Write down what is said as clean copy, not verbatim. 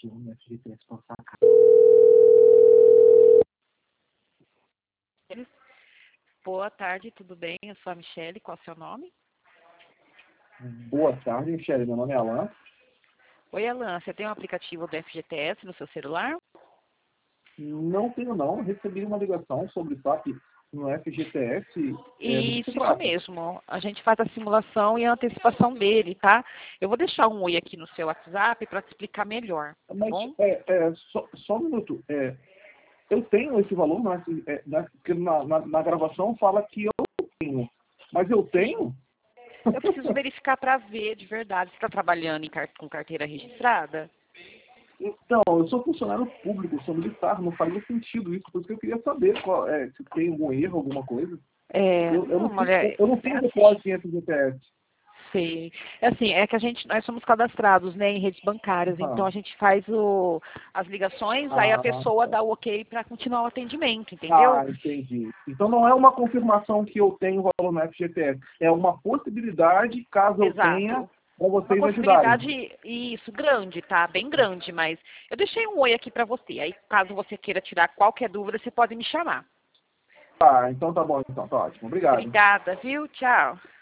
aplicativo no FGTS para sacar. Boa tarde, tudo bem? Eu sou a Michele, qual é o seu nome? Boa tarde, Michele. Meu nome é Alan. Oi, Alan, você tem um aplicativo do FGTS no seu celular? Não tenho não. Recebi uma ligação sobre SAP no FGTS. Do que se Isso trata? mesmo. A gente faz a simulação e a antecipação dele, tá? Eu vou deixar um oi aqui no seu WhatsApp para te explicar melhor, tá Mas bom? só um minuto. Eu tenho esse valor, mas porque na gravação fala que eu tenho. Mas eu Sim. tenho? Eu preciso verificar para ver de verdade se está trabalhando com carteira registrada. Então, eu sou funcionário público, sou militar, não faria sentido isso, por isso que eu queria saber se tem algum erro, alguma coisa. Não, olha, Eu não é tenho assim, depósito em FGTS. sei. É assim, é que nós somos cadastrados, né, em redes bancárias, então Ah, a gente faz as ligações, aí a ah, pessoa dá o ok para continuar o atendimento, entendeu? ah, entendi. Então não é uma confirmação que eu tenho valor no FGTS, é uma possibilidade, caso eu tenha, Exato. para Uma vocês ajudarem. possibilidade, isso, grande, tá? Bem grande, mas eu deixei um oi aqui para você. Aí, caso você queira tirar qualquer dúvida, você pode me chamar. Tá, então tá bom, então tá ótimo. Obrigado. Obrigada, viu? Tchau.